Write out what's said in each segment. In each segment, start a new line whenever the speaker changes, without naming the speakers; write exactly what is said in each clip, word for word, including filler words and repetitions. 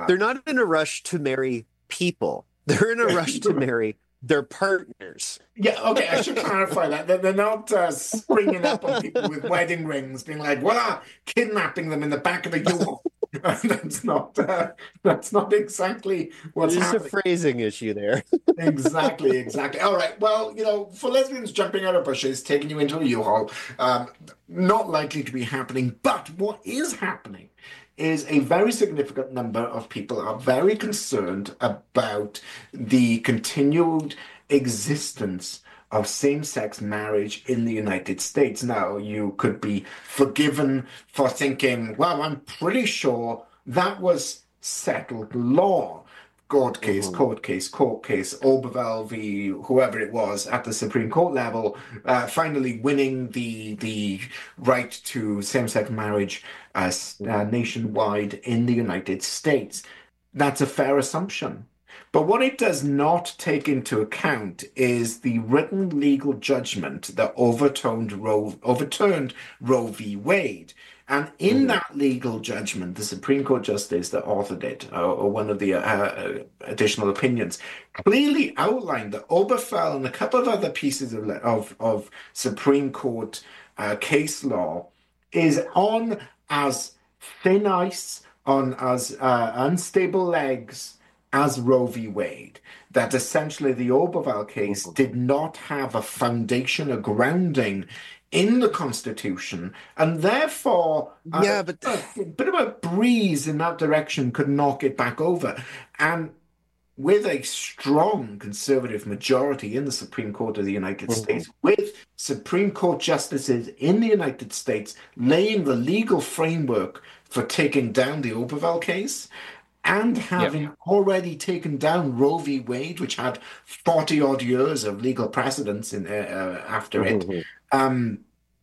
They're not in a rush to marry people. They're in a rush to marry their partners.
Yeah, okay, I should clarify that. They're, they're not uh, springing up on people with wedding rings, being like, voila, kidnapping them in the back of a U-Haul. That's not uh, that's not exactly what's
There's a
happening.
phrasing issue there.
Exactly, exactly. All right. Well, you know, for lesbians jumping out of bushes, taking you into a U-Haul, um, not likely to be happening. But what is happening is a very significant number of people are very concerned about the continued existence of same-sex marriage in the United States. Now, you could be forgiven for thinking, well, I'm pretty sure that was settled law. Court case,
Mhm.
court case, court case, Oberval v. whoever it was at the Supreme Court level, uh, finally winning the the right to same-sex marriage uh, uh, nationwide in the United States. That's a fair assumption. But what it does not take into account is the written legal judgment that overturned Roe, overturned Roe v. Wade. And in
Mhm.
that legal judgment, the Supreme Court justice that authored it, or, or one of the uh, uh, additional opinions, clearly outlined that Obergefell and a couple of other pieces of of, of Supreme Court uh, case law is on as thin ice, on as uh, unstable legs as Roe v. Wade. That essentially the Obergefell case
Mhm.
did not have a foundation, a grounding in the Constitution, and therefore uh,
Yeah, but
a bit of a breeze in that direction could knock it back over. And with a strong conservative majority in the Supreme Court of the United
Mhm.
States, with Supreme Court justices in the United States laying the legal framework for taking down the Obergefell case, and
Yeah.
having already taken down Roe v. Wade, which had forty odd years of legal precedence in, uh, uh, after it,
Mhm.
um,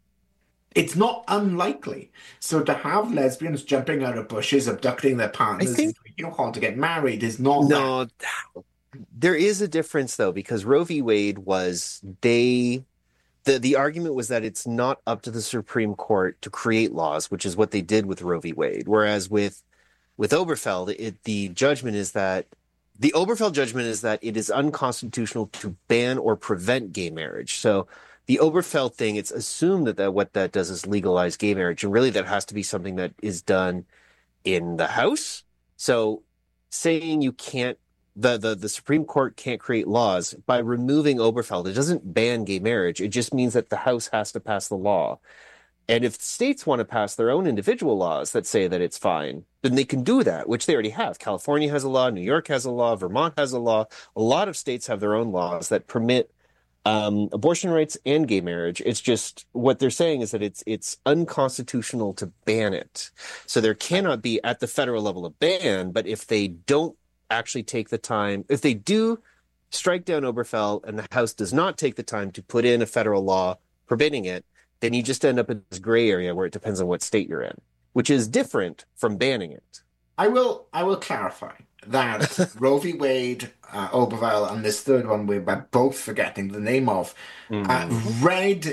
it's not unlikely. So to have lesbians jumping out of bushes, abducting their
I
partners
think
into a U-Haul to get married is not that.
no, there is a difference though, because Roe v. Wade was they the the argument was that it's not up to the Supreme Court to create laws, which is what they did with Roe v. Wade. Whereas with with Obergefell, it the judgment is that the Obergefell judgment is that it is unconstitutional to ban or prevent gay marriage. So the Obergefell thing, it's assumed that, that what that does is legalize gay marriage, and really that has to be something that is done in the House. So saying you can't the, the the Supreme Court can't create laws by removing Obergefell, it doesn't ban gay marriage. It just means that the House has to pass the law. And if states want to pass their own individual laws that say that it's fine, then they can do that, which they already have. California has a law, New York has a law, Vermont has a law. A lot of states have their own laws that permit um, abortion rights and gay marriage. It's just what they're saying is that it's it's unconstitutional to ban it. So there cannot be at the federal level a ban, but if they don't actually take the time, if they do strike down Obergefell and the House does not take the time to put in a federal law forbidding it, then you just end up in this gray area where it depends on what state you're in, which is different from banning it.
I will I will clarify that Roe v. Wade, uh, Obergefell, and this third one we're both forgetting the name of, uh,
Mm-hmm.
read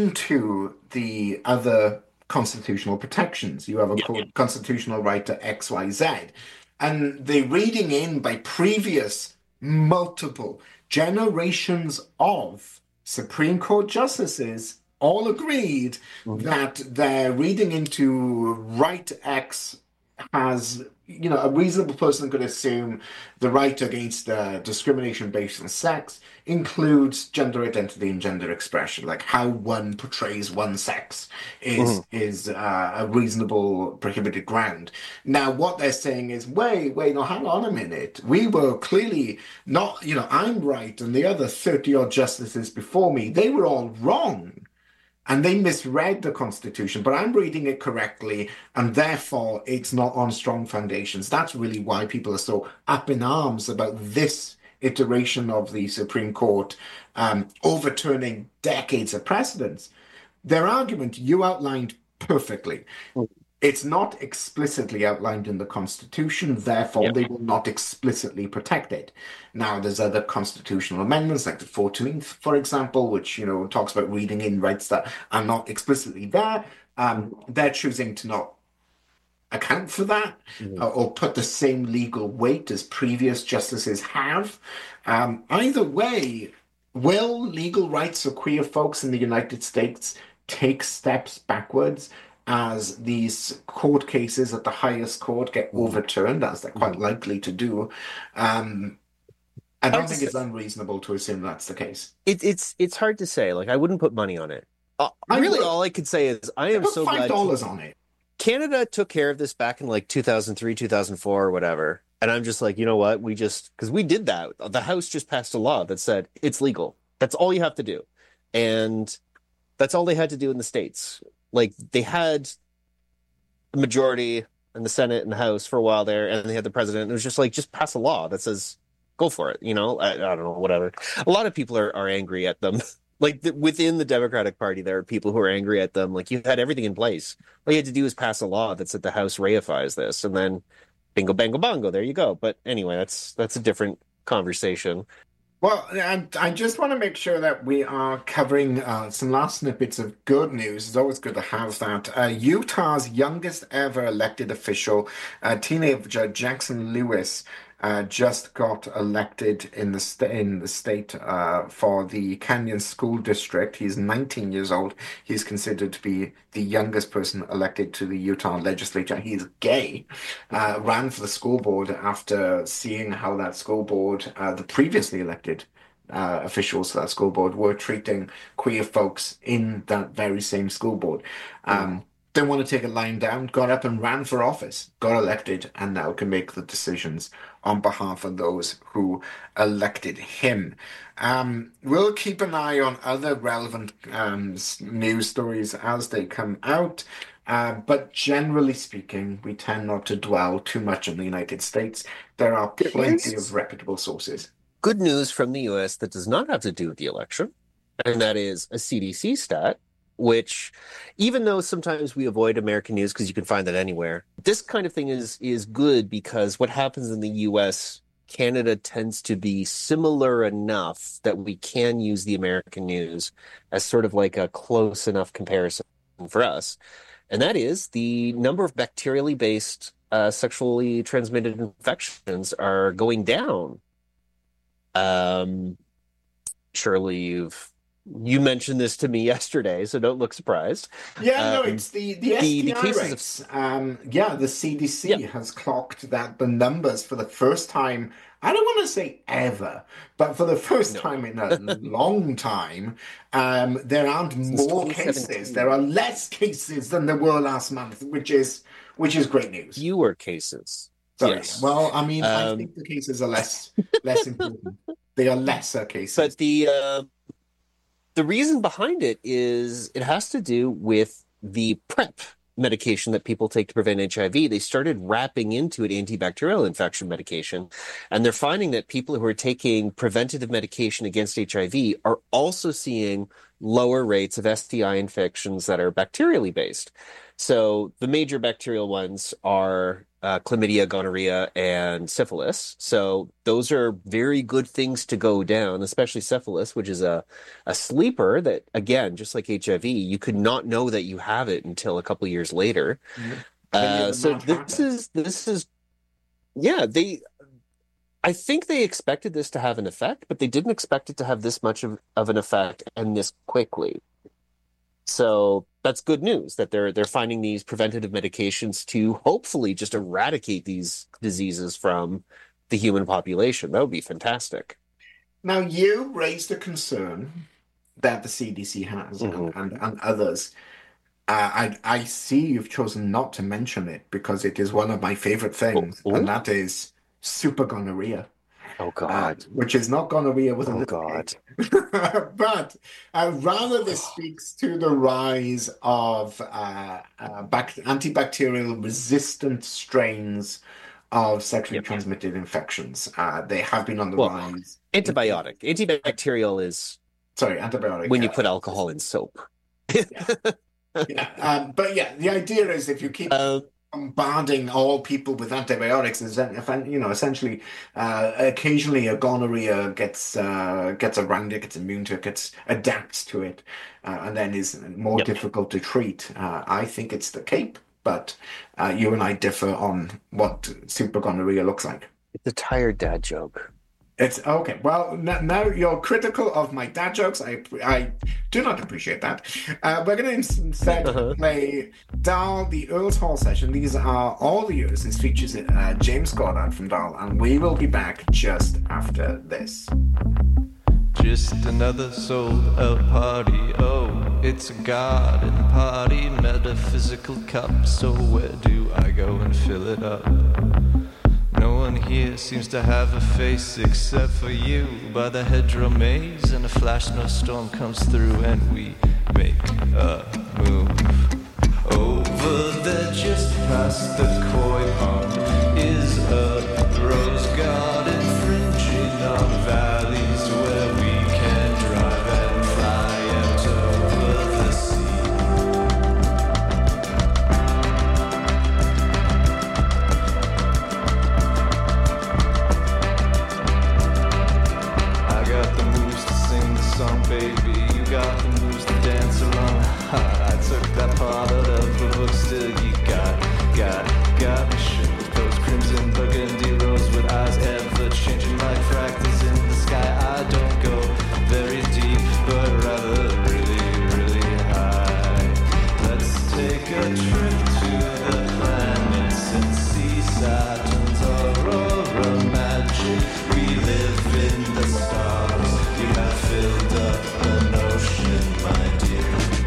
into the other constitutional protections. You have a
Yeah.
co- constitutional right to X, Y, Z. And the reading in by previous multiple generations of Supreme Court justices all agreed
Mm-hmm.
that their reading into right X has, you know, a reasonable person could assume the right against uh, discrimination based on sex includes gender identity and gender expression, like how one portrays one sex
Mm-hmm.
is is uh, a reasonable prohibited ground. Now, what they're saying is, wait, wait, no, hang on a minute. We were clearly not, you know, I'm right, and the other thirty odd justices before me, they were all wrong. And they misread the Constitution, but I'm reading it correctly, and therefore it's not on strong foundations. That's really why people are so up in arms about this iteration of the Supreme Court um, overturning decades of precedents. Their argument you outlined perfectly. It's not explicitly outlined in the Constitution, therefore
Yeah.
they will not explicitly protect it. Now, there's other constitutional amendments, like the fourteenth, for example, which, you know, talks about reading in rights that are not explicitly there. Um, they're choosing to not account for that
Mhm.
uh, or put the same legal weight as previous justices have. Um, either way, will legal rights of queer folks in the United States take steps backwards as these court cases at the highest court get
Mhm.
overturned, as they're quite
Mhm.
likely to do? Um, I don't
Hard to
think
say.
it's unreasonable to assume that's the case.
It, it's it's hard to say. Like I wouldn't put money on it. Uh,
I
really,
would.
all I could say is I
I
am
put
so
five
glad
dollars on it.
Canada took care of this back in like two thousand three, two thousand four, or whatever. And I'm just like, you know what? We just, because we did that. The House just passed a law that said it's legal. That's all you have to do. And that's all they had to do in the States. Like they had the majority in the Senate and the House for a while there, and they had the president. It was just like, just pass a law that says, go for it. You know, I, I don't know, whatever. A lot of people are, are angry at them. Like the, within the Democratic Party, there are people who are angry at them. Like you had everything in place. All you had to do is pass a law that said the House reifies this, and then bingo, bango, bongo, there you go. But anyway, that's that's a different conversation.
Well, I, I just want to make sure that we are covering uh, some last snippets of good news. It's always good to have that. Uh, Utah's youngest ever elected official, uh, teenager Jackson Lewis, uh, just got elected in the sta in the state uh, for the Canyon School District. He's nineteen years old. He's considered to be the youngest person elected to the Utah legislature. He's gay. Uh, ran for the school board after seeing how that school board, uh, the previously elected uh, officials for that school board, were treating queer folks in that very same school board.
Mm.
Um, didn't want to take a line down, got up and ran for office, got elected, and now can make the decisions on behalf of those who elected him. Um, we'll keep an eye on other relevant um, news stories as they come out. Uh, but generally speaking, we tend not to dwell too much on the United States. There are
There
plenty of
is
reputable sources.
good news from the U S that does not have to do with the election, and that is a C D C stat, which even though sometimes we avoid American news because you can find that anywhere, this kind of thing is is good because what happens in the U S, Canada tends to be similar enough that we can use the American news as sort of like a close enough comparison for us. And that is the number of bacterially based uh, sexually transmitted infections are going down. Um, Surely you've you mentioned this to me yesterday, so don't look surprised.
Yeah, no,
Um,
it's the the
the the
S T I
cases
rates.
of
Um, yeah, the
yeah,
C D C has clocked that the numbers for the first time, I don't want to say ever, but for the first
no,
time in a long time, um, there aren't
since
more cases. There
twenty seventeen,
are less cases than there were last month, which is which is great news.
fewer cases.
Sorry.
Yes.
Well, I mean, I
Um,
think the cases are less less important. They are lesser
but
cases.
the uh, the reason behind it is it has to do with the PrEP medication that people take to prevent H I V. They started wrapping into it antibacterial infection medication, and they're finding that people who are taking preventative medication against H I V are also seeing lower rates of S T I infections that are bacterially based. So the major bacterial ones are uh, chlamydia, gonorrhea, and syphilis. So those are very good things to go down, especially syphilis, which is a a sleeper that, again, just like H I V, you could not know that you have it until a couple years later.
Mhm. Many of
Uh,
the
so
Mad
this
Hatter.
is this is yeah, they I think they expected this to have an effect, but they didn't expect it to have this much of, of an effect and this quickly. So that's good news that they're they're finding these preventative medications to hopefully just eradicate these diseases from the human population. That would be fantastic.
Now, you raised a concern that the C D C has and,
Hmm.
and, and others. Uh, I, I see you've chosen not to mention it because it is one of my favorite
Oh,
things, and
oh,
that is super gonorrhea,
oh
uh,
God.
which is not gonorrhea with a
Oh
little
God.
K. But uh, rather, this speaks to the rise of uh, uh, bac antibacterial resistant strains of sexually
Yep.
transmitted infections. Uh, they have been on the
Well,
rise. In,
antibiotic. Antibacterial is
sorry, antibiotic.
when you
Uh,
put alcohol in soap.
yeah. Yeah, um, but yeah, the idea is if you keep
Um,
bombarding all people with antibiotics, is that, you know, essentially, uh, occasionally a gonorrhea gets uh, gets around it, gets immune to it, gets adapts to it, uh, and then is more
yep.
difficult to treat. Uh, I think it's the cape. but uh, you and I differ on what super gonorrhea looks like.
It's a tired dad joke.
It's okay. Well, n now you're critical of my dad jokes. I I do not appreciate that. Uh, we're going to instead
Uh-huh.
play Dahl, the Earl's Hall session. These are all the years. This features uh, James Goddard from Dahl, and we will be back just after this.
Just another sold out party. Oh, it's a garden party, metaphysical cup. So where do I go and fill it up? No one here seems to have a face except for you. By the hedgerow maze, and a flash snowstorm comes through, and we make a move. Over there, just past the koi pond, is a rose garden fringing on valleys where we can drive and fly out over the sea. I got the moves to sing the song, baby. You got the moves to dance along. Ha, I took that part out of the book, still you got, got, got me shook with those crimson burgundy rose with eyes ever changing like fractals in the sky. I don't go very deep, but rather really, really high. Let's take a trip to the planets and see Saturn's aurora magic. We live in the stars. You have filled up an ocean, my dear.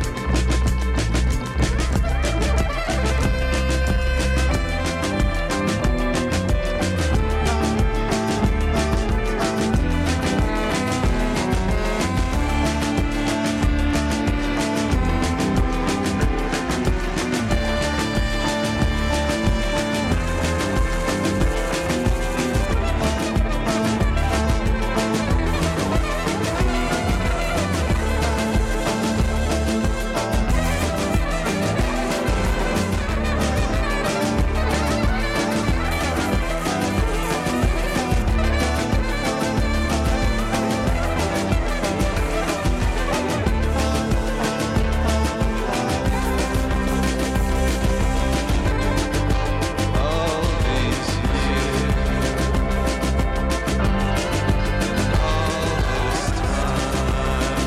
All these years and all this time,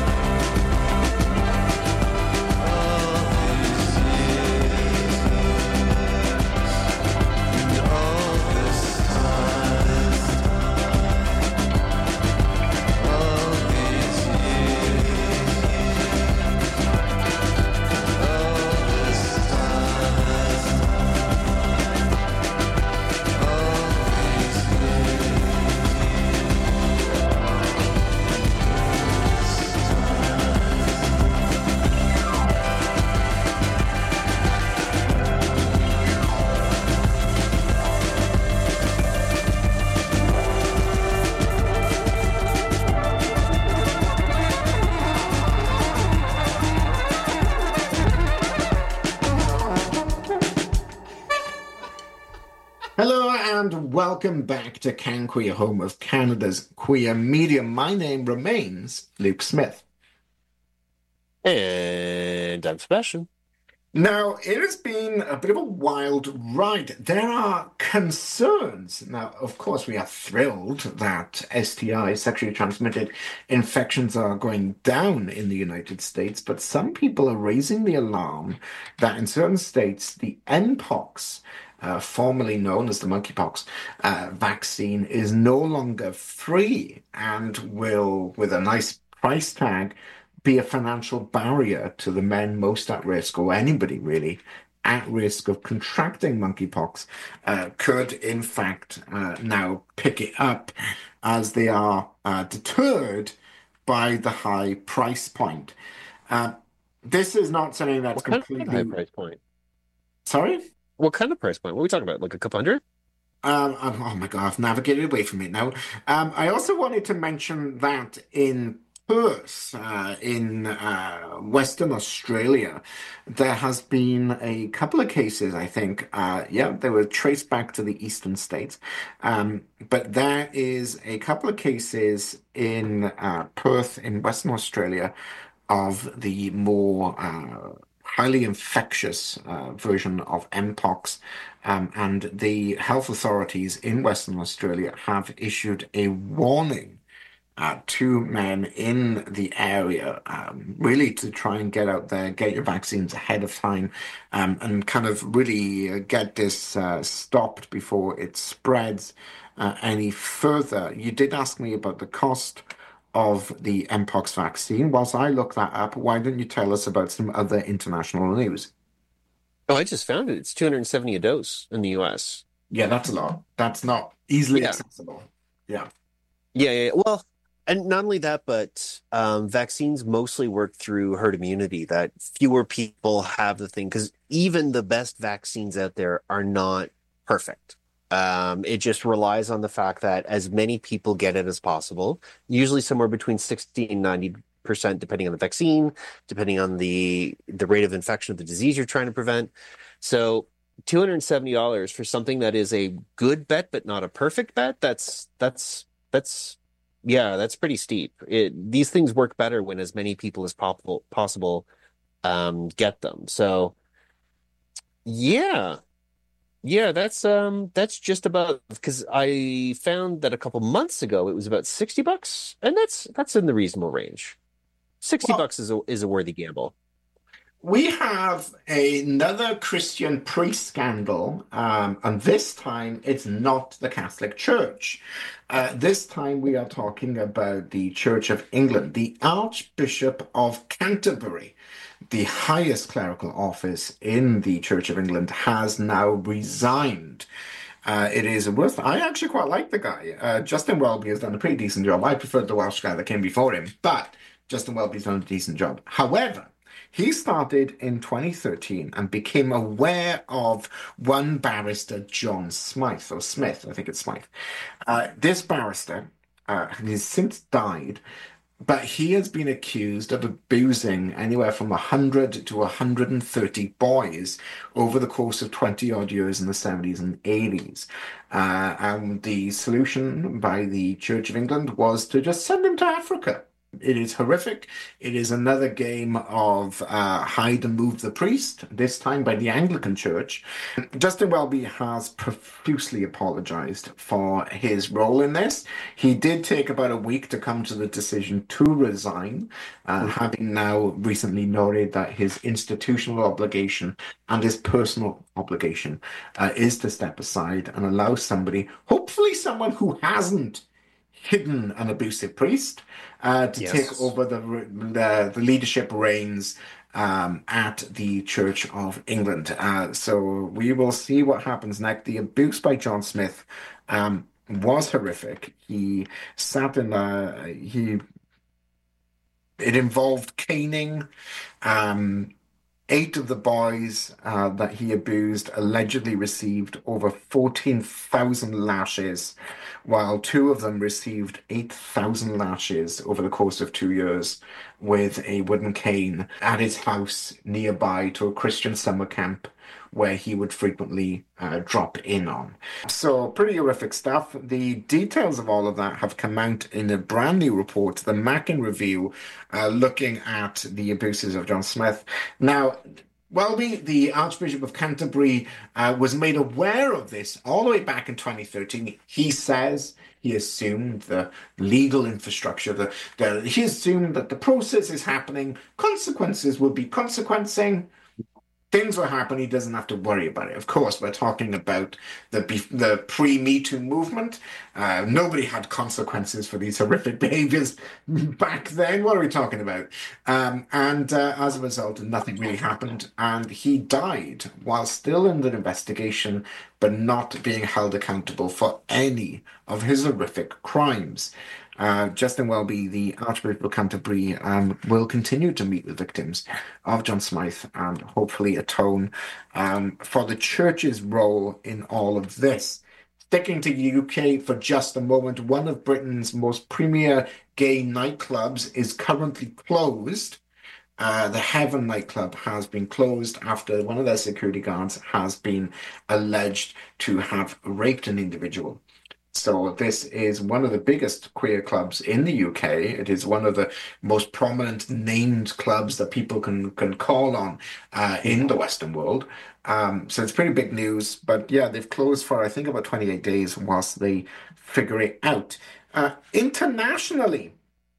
all these years and all this time, all these years, all this
Hello and welcome back to Can Queer, home of Canada's queer media. My name remains Luke Smith.
And I'm Sebastian.
Now, it has been a bit of a wild ride. There are concerns. Now, of course, we are thrilled that S T I, sexually transmitted infections, are going down in the United States, but some people are raising the alarm that in certain states, the Mpox, uh, formerly known as the monkeypox uh, vaccine, is no longer free and will, with a nice price tag, be a financial barrier to the men most at risk, or anybody really at risk of contracting monkeypox, uh, could in fact uh, now pick it up as they are uh, deterred by the high price point. Uh, this is not something that's
What kind of
completely...
high price point?
Sorry?
What kind of price point? What are we talking about? Like a couple hundred?
Um, um, oh my God, I've navigated away from it now. Um, I also wanted to mention that in Perth, uh, in uh, Western Australia, there has been a couple of cases, I think. Uh, yeah, they were traced back to the eastern states. Um, but there is a couple of cases in uh, Perth, in Western Australia, of the more uh, highly infectious uh, version of Mpox, um, and the health authorities in Western Australia have issued a warning uh, to men in the area, um, really to try and get out there, get your vaccines ahead of time, um, and kind of really uh, get this uh, stopped before it spreads uh, any further. You did ask me about the cost of the Mpox vaccine. Whilst I look that up, why don't you tell us about some other international news?
Oh, I just found it. It's two hundred seventy a dose in the U S.
Yeah, that's a lot. That's not easily
Yeah.
accessible. Yeah.
Yeah, yeah, yeah. Well, and not only that, but um, vaccines mostly work through herd immunity, that fewer people have the thing, because even the best vaccines out there are not perfect. Um, it just relies on the fact that as many people get it as possible, usually somewhere between sixty and ninety percent, depending on the vaccine, depending on the the rate of infection of the disease you're trying to prevent. So two hundred seventy dollars for something that is a good bet, but not a perfect bet, that's that's that's yeah, that's pretty steep. It, these things work better when as many people as possible possible um, get them. So yeah, yeah, that's um that's just about, because I found that a couple months ago it was about sixty bucks, and that's that's in the reasonable range. sixty
Well,
bucks is a is a worthy gamble.
we have another Christian priest scandal, um, and this time it's not the Catholic Church. Uh, this time we are talking about the Church of England. The Archbishop of Canterbury, the highest clerical office in the Church of England, has now resigned. Uh, it is worth. I actually quite like the guy. Uh, Justin Welby has done a pretty decent job. I preferred the Welsh guy that came before him, but Justin Welby's done a decent job. However, he started in twenty thirteen and became aware of one barrister, John Smythe, or Smith, I think it's Smythe. Uh, this barrister uh, has since died, but he has been accused of abusing anywhere from one hundred to one hundred thirty boys over the course of twenty odd years in the seventies and eighties. Uh, and the solution by the Church of England was to just send him to Africa. It is horrific. It is another game of uh, hide and move the priest, this time by the Anglican Church. Justin Welby has profusely apologized for his role in this. He did take about a week to come to the decision to resign, uh, having now recently noted that his institutional obligation and his personal obligation uh, is to step aside and allow somebody, hopefully someone who hasn't hidden an abusive priest, uh, to
Yes.
take over the, the the leadership reins um, at the Church of England. Uh, so we will see what happens next. The abuse by John Smith um, was horrific. He sat in a he. It involved caning. Um, Eight of the boys uh, that he abused allegedly received over fourteen thousand lashes, while two of them received eight thousand lashes over the course of two years with a wooden cane at his house nearby to a Christian summer camp where he would frequently uh, drop in on. So pretty horrific stuff. The details of all of that have come out in a brand new report, the Mackin Review, uh, looking at the abuses of John Smith. Now, Welby, the Archbishop of Canterbury, uh, was made aware of this all the way back in twenty thirteen. He says he assumed the legal infrastructure, the, the, he assumed that the process is happening, consequences will be consequencing. Things will happen. He doesn't have to worry about it. Of course, we're talking about the the pre-Me Too movement. Uh, nobody had consequences for these horrific behaviors back then. What are we talking about? Um, and uh, as a result, nothing really happened. And he died while still in the investigation, but not being held accountable for any of his horrific crimes. Uh, Justin Welby, the Archbishop of Canterbury, um, will continue to meet with victims of John Smythe and hopefully atone um, for the church's role in all of this. Sticking to the U K for just a moment, one of Britain's most premier gay nightclubs is currently closed. Uh, the Heaven nightclub has been closed after one of their security guards has been alleged to have raped an individual. So this is one of the biggest queer clubs in the U K. It is one of the most prominent named clubs that people can can call on uh, in the Western world. Um, so it's pretty big news. But yeah, they've closed for I think about twenty-eight days whilst they figure it out. Uh, internationally,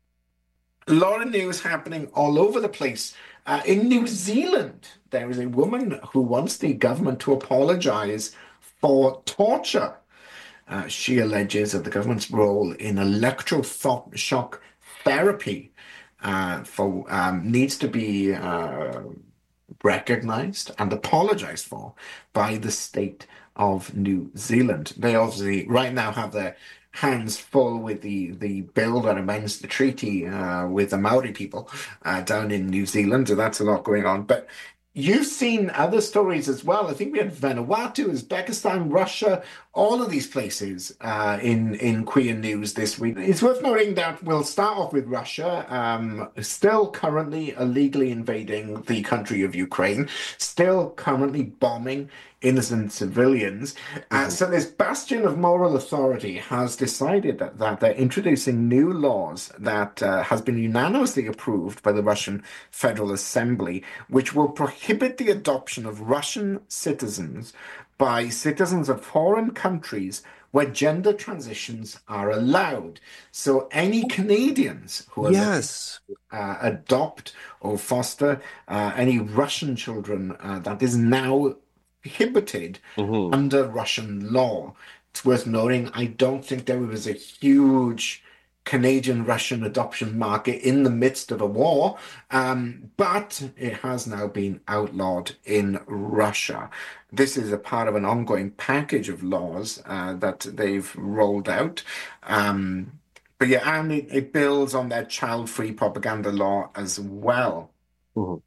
a lot of news happening all over the place. Uh, in New Zealand, there is a woman who wants the government to apologize for torture. Uh, she alleges that the government's role in electroshock therapy uh, for um, needs to be uh, recognized and apologized for by the state of New Zealand. They obviously right now have their hands full with the, the bill that amends the treaty uh, with the Maori people uh, down in New Zealand. So that's a lot going on. But you've seen other stories as well. I think we had Vanuatu, Uzbekistan, Russia, all of these places uh, in, in queer news this week. It's worth noting that we'll start off with Russia, um, still currently illegally invading the country of Ukraine, still currently bombing innocent civilians. Uh, so this bastion of moral authority has decided that, that they're introducing new laws that uh, has been unanimously approved by the Russian Federal Assembly, which will prohibit the adoption of Russian citizens by citizens of foreign countries where gender transitions are allowed. So any Canadians who are
Yes.
uh, adopt or foster uh, any Russian children, uh, that is now prohibited
Mhm.
under Russian law. It's worth noting, I don't think there was a huge Canadian-Russian adoption market in the midst of a war, um, but it has now been outlawed in Russia. This is a part of an ongoing package of laws uh, that they've rolled out. Um, but yeah, and it, it builds on their child-free propaganda law as well.
Mhm.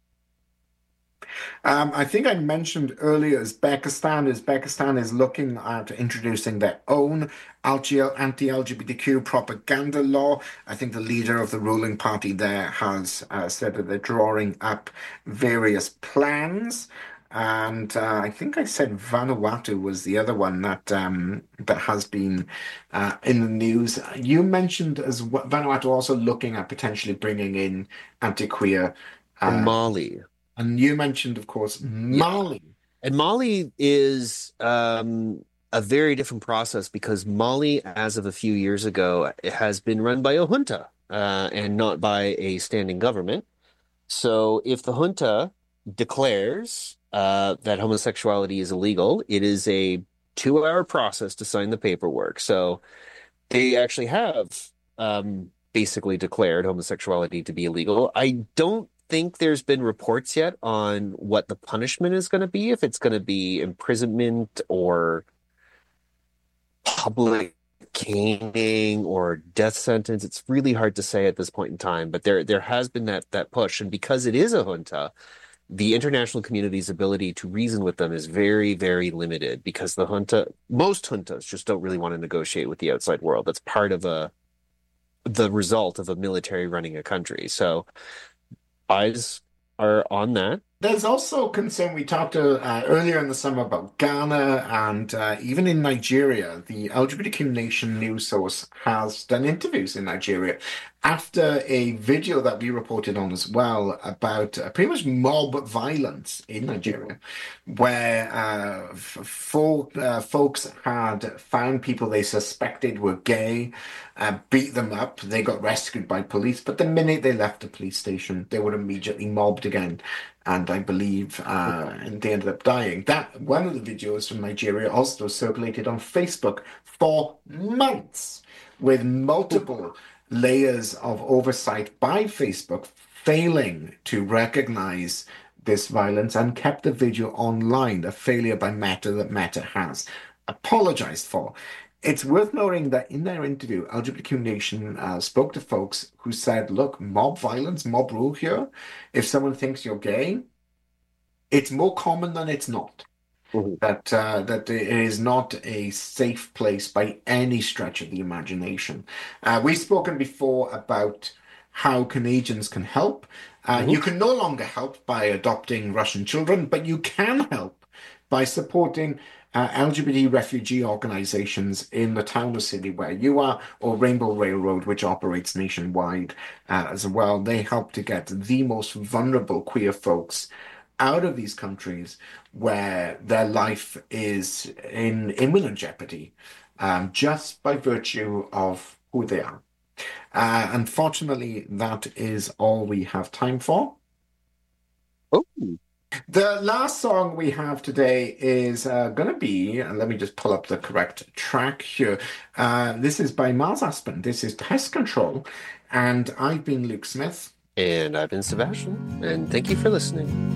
Um, I think I mentioned earlier Uzbekistan. Uzbekistan is looking at introducing their own anti-L G B T Q propaganda law. I think the leader of the ruling party there has uh, said that they're drawing up various plans. And uh, I think I said Vanuatu was the other one that um, that has been uh, in the news. You mentioned as well, Vanuatu also looking at potentially bringing in anti-queer.
And
Uh,
Mali.
and you mentioned, of course, Mali.
And Mali is um, a very different process because Mali, as of a few years ago, it has been run by a junta uh, and not by a standing government. So if the junta declares uh, that homosexuality is illegal, it is a two-hour process to sign the paperwork. So they actually have um, basically declared homosexuality to be illegal. I don't think there's been reports yet on what the punishment is going to be, if it's going to be imprisonment or public caning or death sentence. It's really hard to say at this point in time, but there there has been that that push, and because it is a junta, the international community's ability to reason with them is very, very limited because the junta, most juntas just don't really want to negotiate with the outside world. That's part of a the result of a military running a country. So eyes are on that.
There's also concern. We talked uh, uh, earlier in the summer about Ghana and uh, even in Nigeria. The L G B T Q Nation news source has done interviews in Nigeria after a video that we reported on as well about uh, pretty much mob violence in Nigeria, where uh, f- folk, uh, folks had found people they suspected were gay, uh, beat them up. They got rescued by police, but the minute they left the police station, they were immediately mobbed again. And I believe uh, and they ended up dying. That one of the videos from Nigeria also circulated on Facebook for months with multiple layers of oversight by Facebook failing to recognize this violence and kept the video online, a failure by Meta that Meta has apologized for. It's worth noting that in their interview, L G B T Q Nation uh, spoke to folks who said, look, mob violence, mob rule here, if someone thinks you're gay, it's more common than it's not.
Mhm.
That uh, that it is not a safe place by any stretch of the imagination. Uh, we've spoken before about how Canadians can help. Uh,
Mhm.
You can no longer help by adopting Russian children, but you can help by supporting uh, L G B T refugee organizations in the town or city where you are, or Rainbow Railroad, which operates nationwide uh, as well. They help to get the most vulnerable queer folks out of these countries where their life is in imminent jeopardy, um, just by virtue of who they are. Uh, unfortunately, that is all we have time for.
Oh.
The last song we have today is uh, going to be, and let me just pull up the correct track here. Uh, this is by Miles Aspen. This is Pest Control. And I've been Luke Smith.
And I've been Sebastian. And thank you for listening.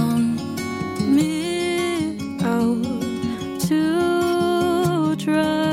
To try